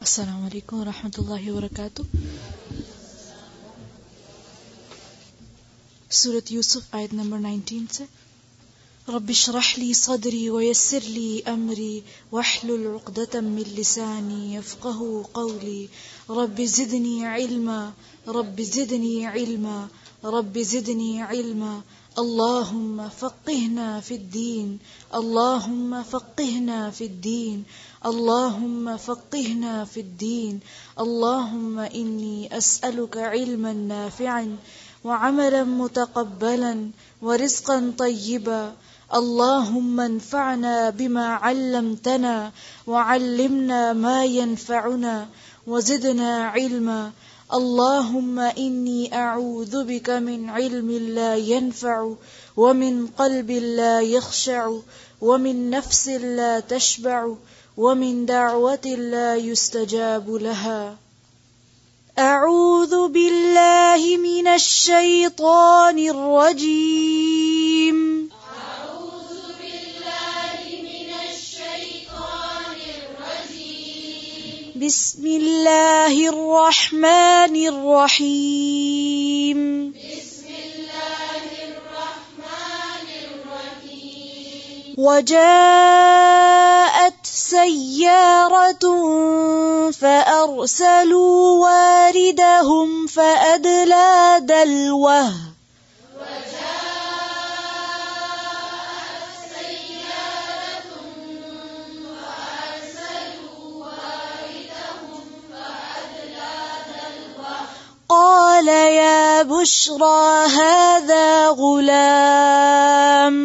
अस्सलामु अलैकुम रहमतुल्लाहि व बरकातुहू। सूरत यूसुफ आयत नंबर 19 से। रब्बि श्रह ली सदरी व यस्सिर ली अमरी वहलुल उक़दतम मिन लिसानी यफ़क़हू क़ौली रब्बि ज़िदनी इल्मा रब्बि ज़िदनी इल्मा रब्बि ज़िदनी इल्मा अल्लाहुम्मा फ़क़्क़िहना फ़िद्दीन अल्लाहुम्मा फ़क़्क़िहना फ़िद्दीन अल्लाहुम्मा फ़क़्क़िहना फ़िद्दीन अल्लाहुम्मा इन्नी अस्अलुका इल्मन नाफ़िअन व अमलन मुतक़ब्बलन व रिज़्क़न तय्यिबा अल्लाहुम्मा अन्फ़अना बिमा अल्लमतना व अल्लिमना मा यनफ़अुना व ज़िदना इल्मा अल्लाहुम्मा इन्नी अऊज़ु बिका मिन इल्मिन ला यनफ़अु व मिन क़ल्बिन ला यख़शअु व मिन नफ़्सिन ला तशबअु व मिन दअवतिन ला युस्तजाबु लहा। अऊज़ु बिल्लाहि मिनश शैतानिर रजीम। बिस्मिल्लाहिर रहमानिर रहीम। वजाअत सय्यारतुन फ़अरसलू वारिदहुम फ़अदला दल्वह قال يا بشرى هذا غلام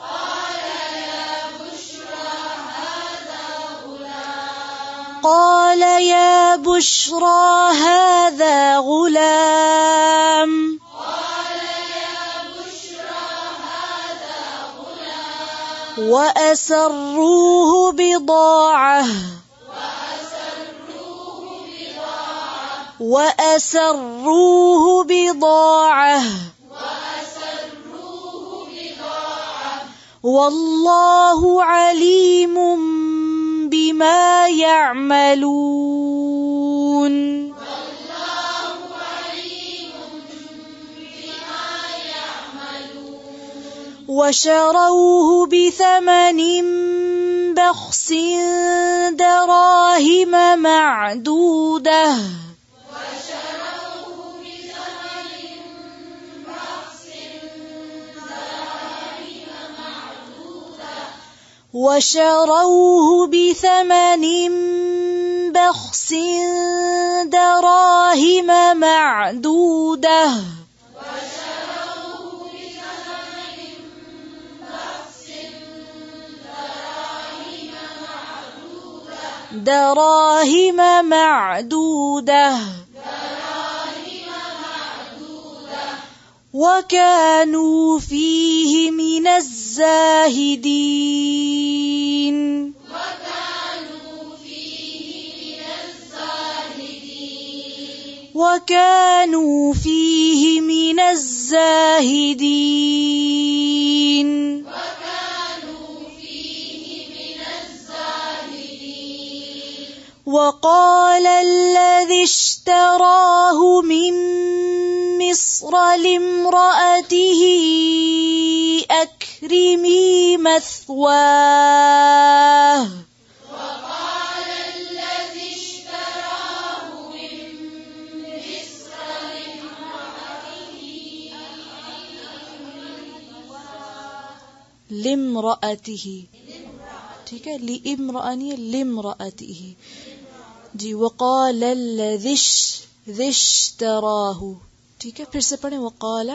قال يا بشرى هذا غلام وأسروه بضاعة والله عليم بما يعملون وشروه بثمن بخس دراهم معدودة وشروه بثمن بخس دراهم معدودة وكانوا فيه من الزاهدين وقال الذي اشتراه من مصر لامرأته أكرمي مثواه लिम्रअतिही, ठीक है, लिइम्रअनी लिम्रअतिही जी। वक़ाल लज़ी इश्तराहु, ठीक है, फिर से पढ़ें। वक़ाल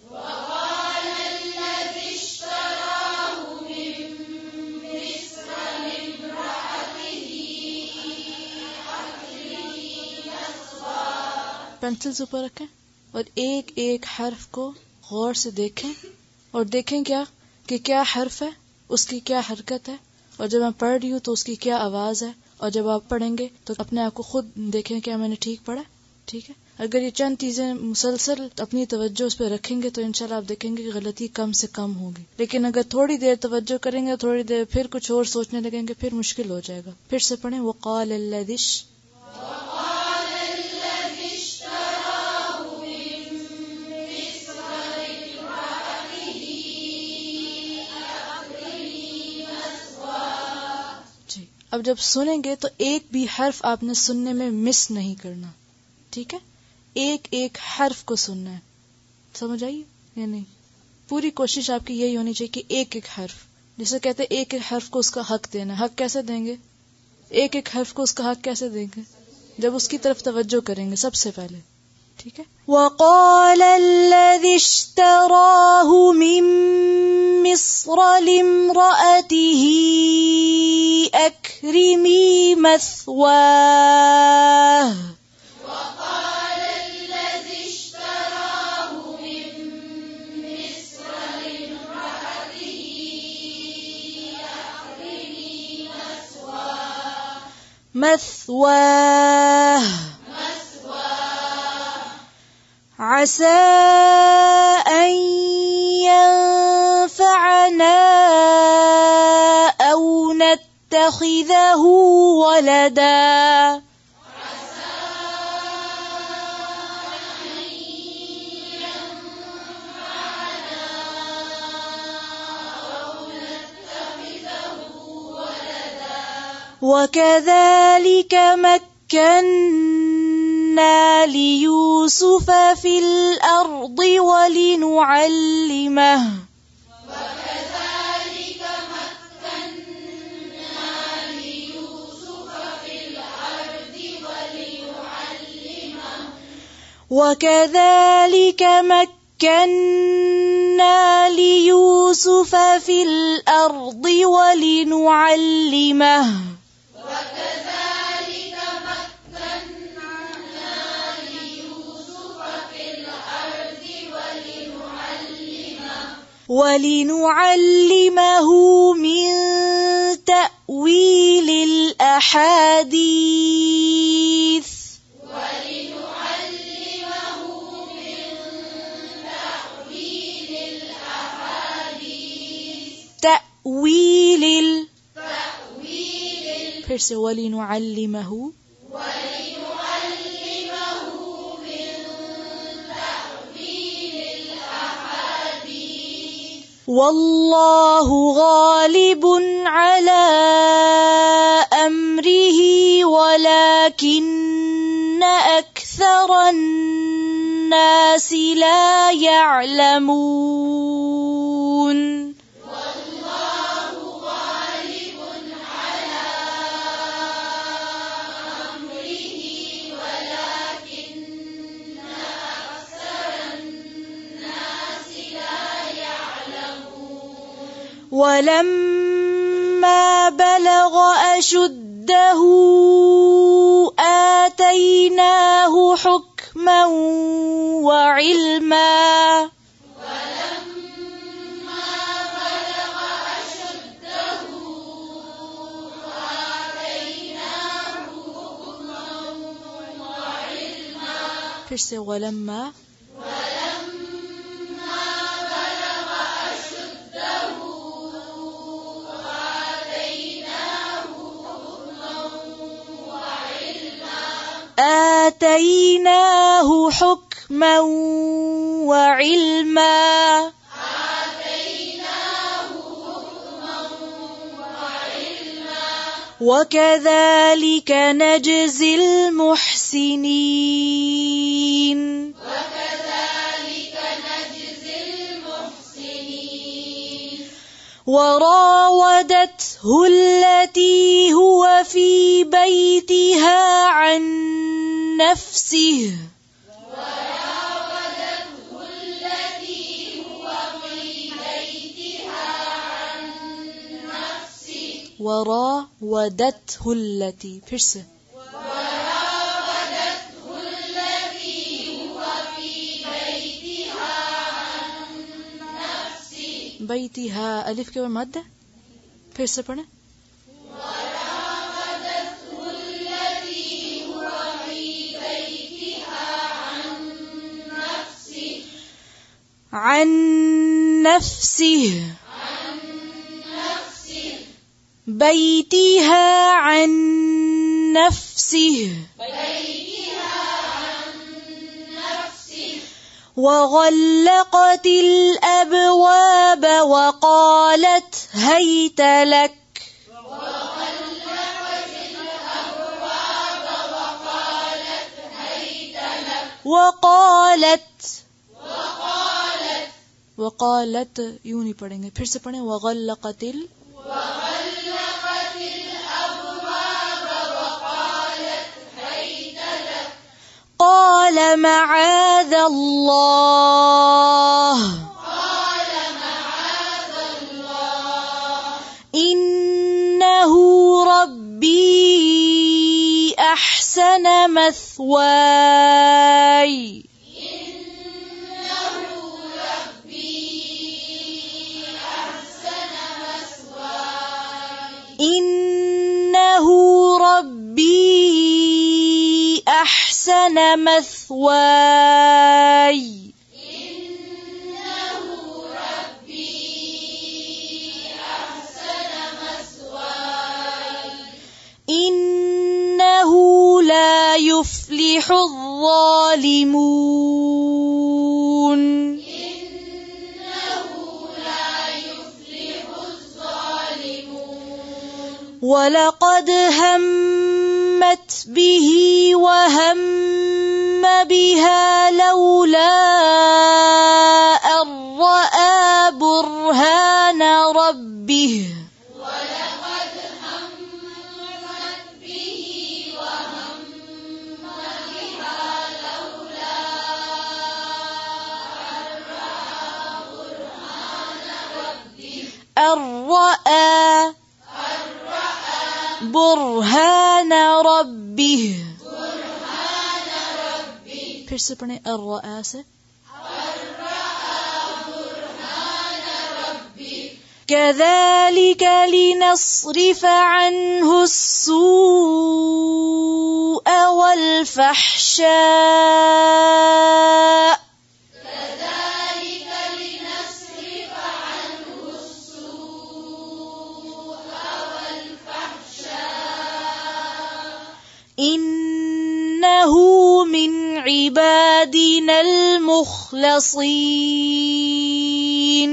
पेंसिल्स ऊपर रखें और एक एक हर्फ को गौर से देखें और देखें कि क्या हर्फ है, उसकी क्या हरकत है, और जब मैं पढ़ रही हूँ तो उसकी क्या आवाज़ है, और जब आप पढ़ेंगे तो अपने आप को खुद देखें क्या मैंने ठीक पढ़ा, ठीक है। अगर ये चंद चीज़ें मुसलसल अपनी तवज्जो उस पर रखेंगे तो इंशाल्लाह आप देखेंगे कि गलती कम से कम होगी। लेकिन अगर थोड़ी देर तवज्जो करेंगे, थोड़ी देर फिर कुछ और सोचने लगेंगे, फिर मुश्किल हो जाएगा। फिर से पढ़ें। वक़ाल लज़ी अब जब सुनेंगे तो एक भी हर्फ आपने सुनने में मिस नहीं करना, ठीक है? एक एक हर्फ को सुनना है, समझ आई या नहीं? पूरी कोशिश आपकी यही होनी चाहिए कि एक एक हर्फ, जैसे कहते हैं एक एक हर्फ को उसका हक देना। हक कैसे देंगे? एक एक हर्फ को उसका हक कैसे देंगे? जब उसकी तरफ तवज्जो करेंगे सबसे पहले, ठीक है? वक़ाल अल्लज़ी इश्तराहु मिन मिस्र लिम्रअतिही अक्रिमी मस्वाह। مثواه عسى أن ينفعنا أو نتخذه ولدا وكذلك مكنا ليوسف في الأرض وكذلك مكنا ليوسف في الأرض ولنعلمه من تأويل الأحاديث फिर से ولنعلمه والله غالب على أمره ولكن أكثر الناس لا يعلمون ولما بلغ أشده آتيناه حكما وعلما फिर से ولما آتيناه حكما وعلما وكذلك نجزي المحسنين وراودته التي هو في بيتها عن نفسه وراودته التي फिर से بيتها अलिफ के बाद मद फिर से पढ़े عن نفسه بيتها عن نفسه وغلقت الأبواب وقالت هيت لك वक़ालत, वक़ालत यूं नहीं पढ़ेंगे, फिर से पढ़ें वग़ल्लक़तिल, क़ाल मआज़ल्लाह, इन्नहु रब्बी अहसन मथवाय, इन्नहु रब्बी अहसन मथवाय, इन्नहु ला युफ्लिहु الظالمون, वलक़द हम्मत बिही वहम बिहा लौला अन रआ बुरहान रब्बिह, अन रआ बुरहान रब्बिह, फिर से पढ़ें अर्रआ से, कज़ालिक लिनस्रिफ अन्हु अस्सूअ वल्फहशाअ, इन्नहु मिन इबादिनल मुखलसीन,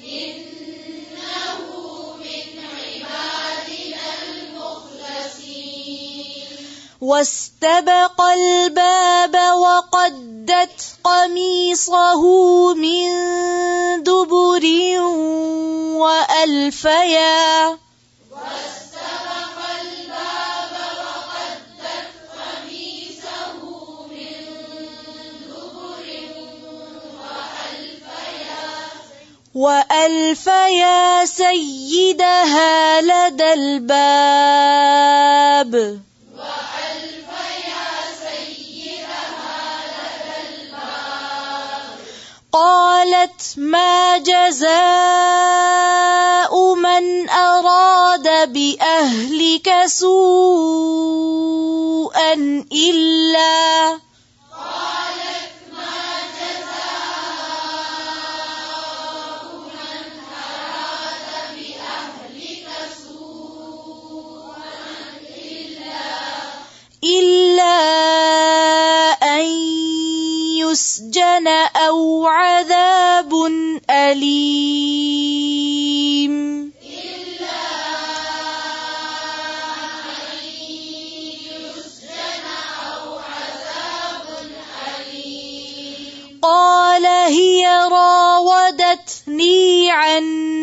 वस्तबक़ल बाब वक़द्दत क़मीसहु मिन दुबुरिन वअल्फया, वअल्फया सय्यिदहा लदल बाब, قالت ما جزاء من أراد بأهلك سوءا إلا أن يسجن أو عذاب أليم، قال هي راودتني عن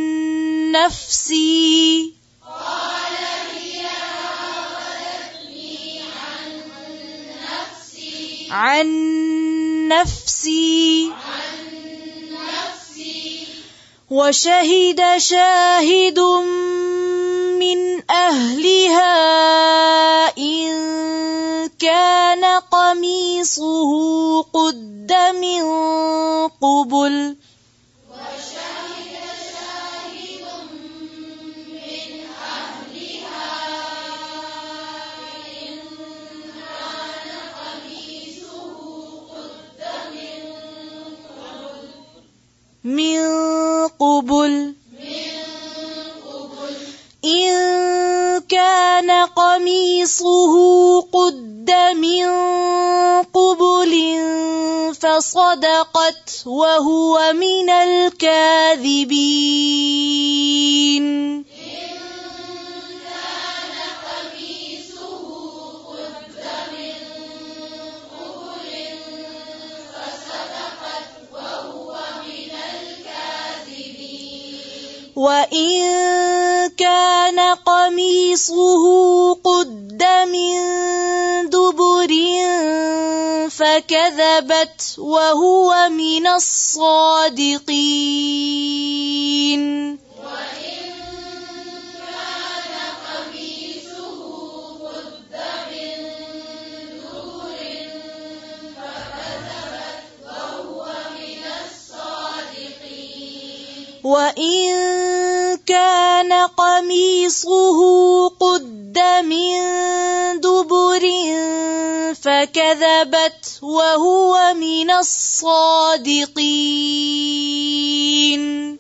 نفسي، عن نفسي وشهد شاهد من أهلها إن كان قميصه قد من قبل، من قبل إن كان قميصه قد من قبل فصدقت وهو من الكاذبين، وإن كان قميصه قد من دبر فكذبت وهو من الصادقين وإن كان قميصه قد من دبر فكذبت وهو من الصادقين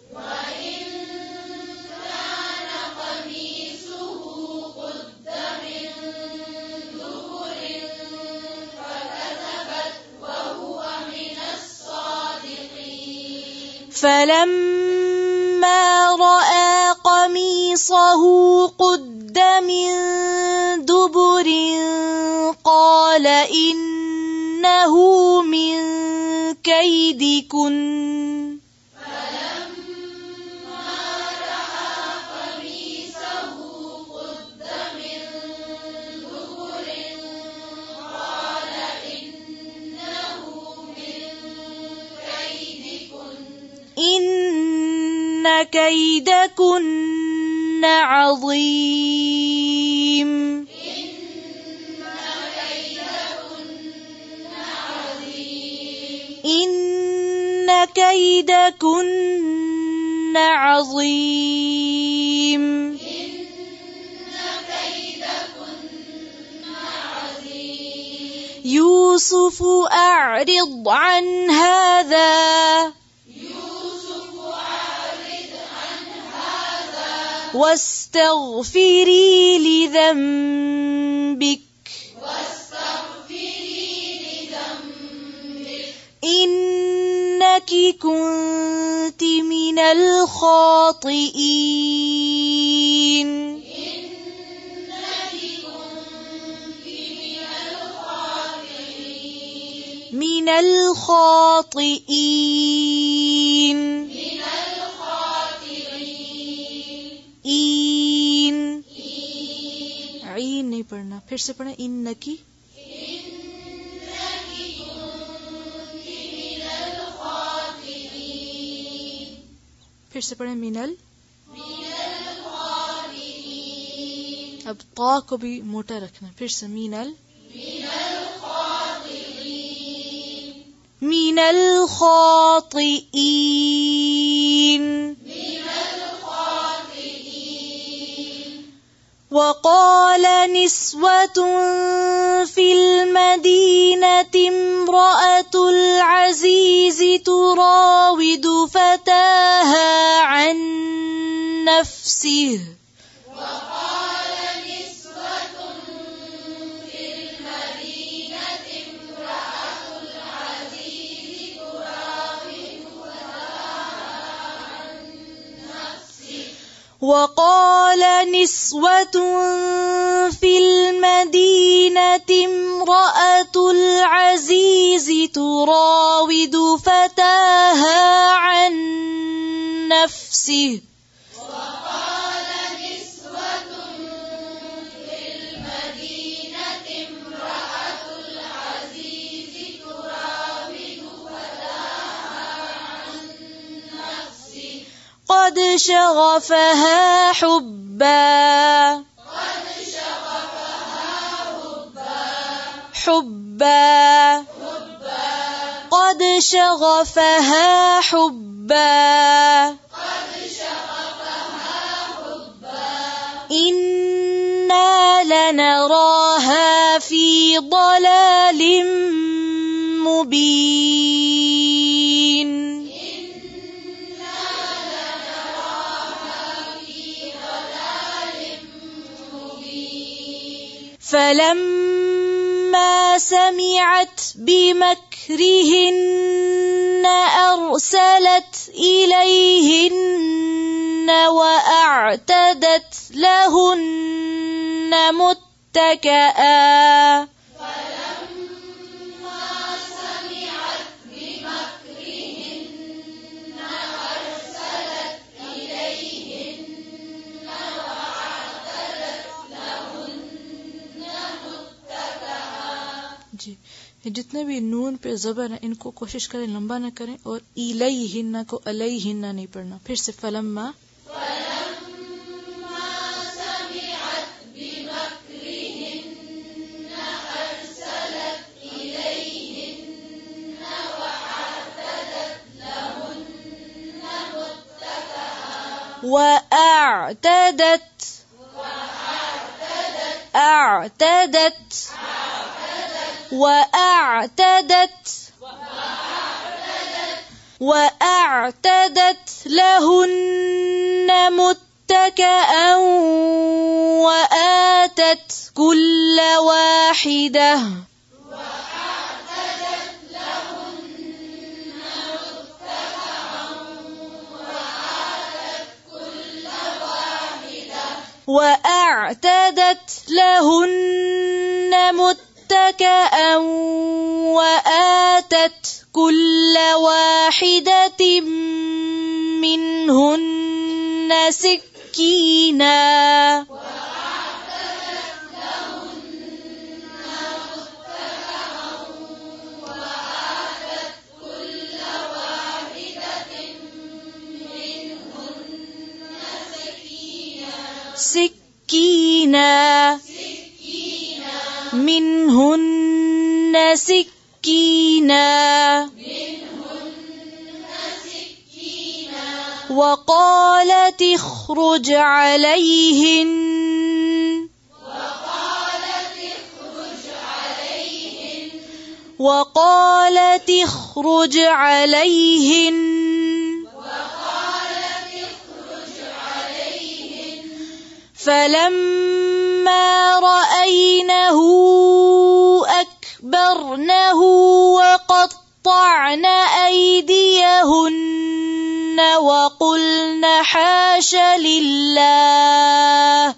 فلما رأى قميصه قد من دبر قال إنه من كيدكن إن كيدكن عظيم إن كيدكن عظيم يوسف أعرض عن هذا واستغفري لذنبك إنك كنت من الخاطئين من الخاطئين عين नहीं पढ़ना फिर से पढ़ना इन्नकी फिर से पढ़े मिनल अब ता को भी मोटा रखना फिर से मिनल खातिईन وقال نسوة في المدينة امرأة العزيز تراود فتاها عن نفسه وقال نسوة في المدينة امرأة العزيز تراود فتاها عن نفسه وقال نسوة في المدينة امرأة العزيز تراود فتاها عن نفسه قد شغفها حبا قد شغفها حبا إنا لنراها في ضلال مبين فلما سمعت بمكرهن أرسلت إليهن وأعتدت لهن متكئا जी, जितने भी नून पे ज़बर है इनको कोशिश करें लंबा न करें, और इलैहिन्ना को अलैहिन्ना नहीं पढ़ना। फिर से फलम्मा وأعتدت وأعتدت لهن متكئا وآتت كل واحدة وأعتدت لهن متكئا وآتت كل واحدة منهن سكينا منهن سكينا وقالت اخرج عليهن فلما رأينه أكبرنه وقطعن أيديهن وقلن حاش لله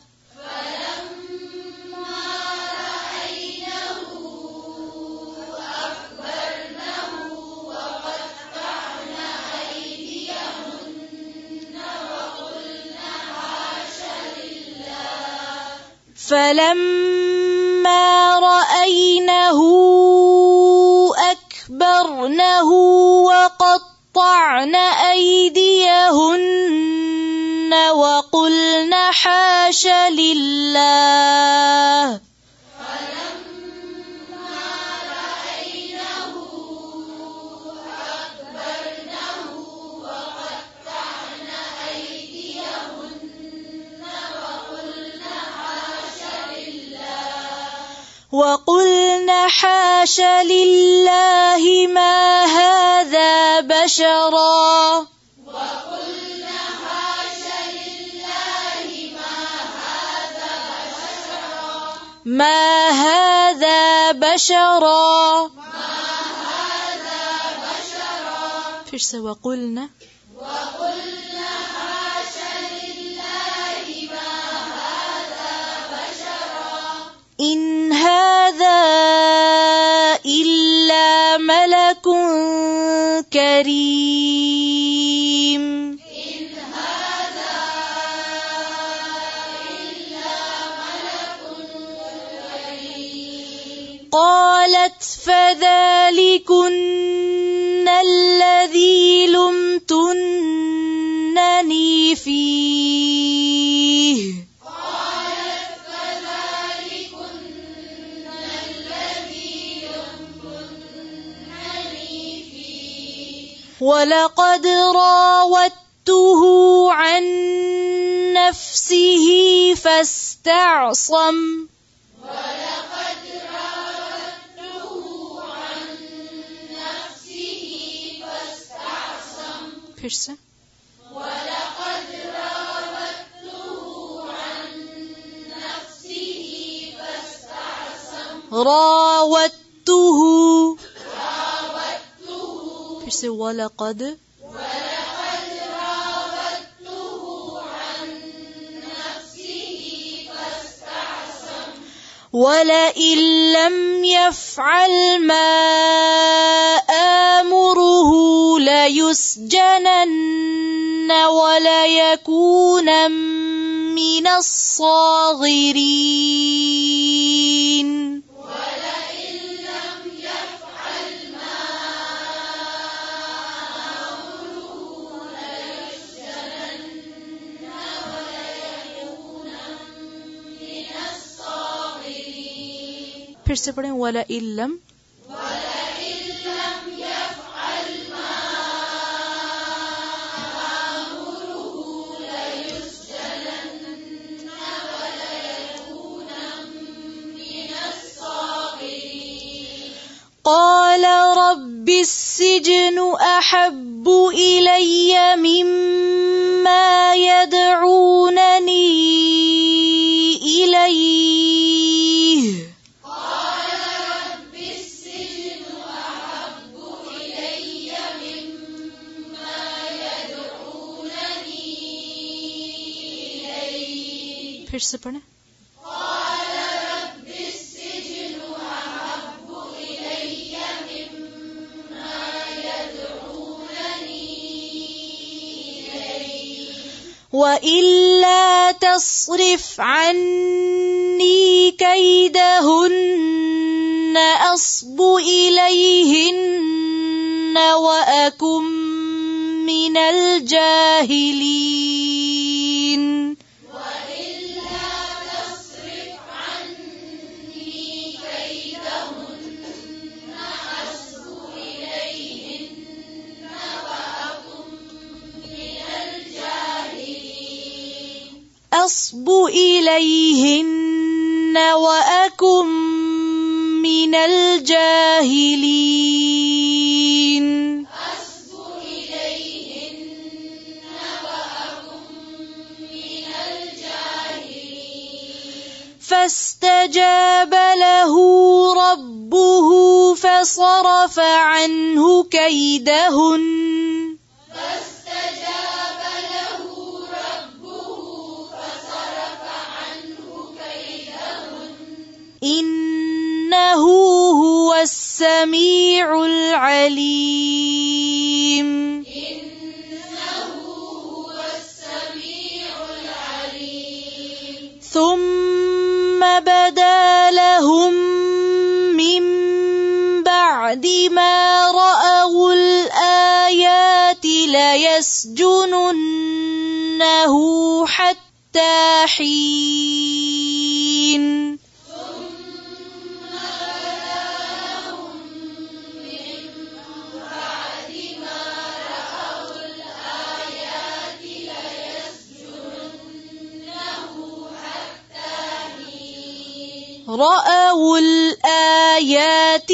فلما رأينه أكبرنه وقطعن أيديهن وقلن حاش لله وقلن حاش لله ما هذا بشرا ما هذا بشرا फिर से وقلن إن هذا إلا ملك كريم قالت فذلكن الذي لمتنني فيه ولقد راودته عن نفسه فاستعصم फिर से راودته फिर से ولقد ولئن لم يفعل ما آمره ليسجنن وليكون من الصاغرين ولئن لم फिर से पढ़ें, वला इल्लम قال رب السجن أحب إلي مما يدعونني إليه قال رب السجن أحب إلي مما يدعونني إليه फिर से पढ़ें وإلا تصرف عني كيدهن أصب إليهن وأكن من الجاهلين وإلا تصرف عني كيدهن أصب إليهن وأكن من الجاهلين أصب إليهن وأكن من الجاهلين أصب إليهن وأكن من الجاهلين فاستجاب له ربه فصرف عنه كيدهن إنه هو السميع العليم إنه هو السميع العليم ثم بدا لهم من بعد ما رأوا الآيات ليسجننه حتى حين رأوا الآيات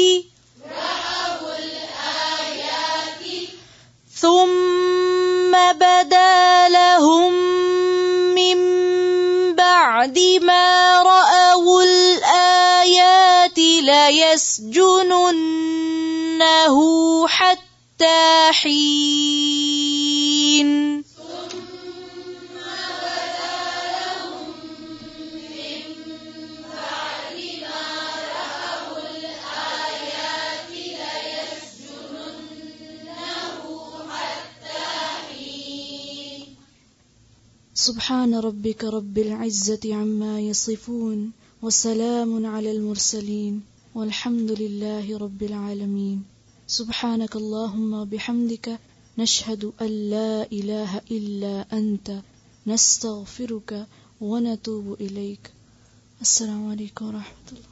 ثم بدا لهم من بعد ما رأوا الآيات ليسجننه حتى حين سبحان ربك رب العزة عما يصفون وسلام على المرسلين والحمد لله رب العالمين سبحانك اللهم بحمدك نشهد أن لا إله إلا أنت نستغفرك ونتوب إليك. السلام عليكم ورحمة الله.